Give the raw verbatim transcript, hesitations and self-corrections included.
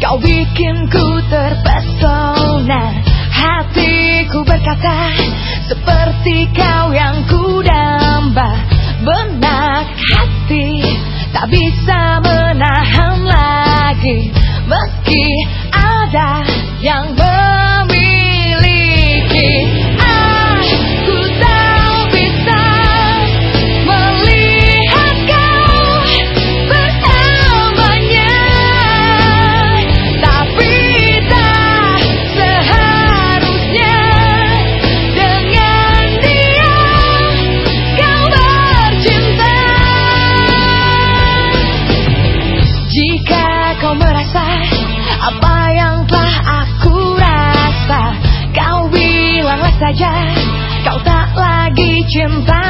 Kau bikinku terpesona, hatiku berkata seperti kau yang kudamba. Benak hati tak bisa menahan lagi, meski ada yang memiliki. Aku tak bisa melihat kau bersamanya, tapi tak seharusnya dengan dia kau bercinta. Jika kau merasa apa yang telah aku rasa, kau bilanglah saja kau tak lagi cinta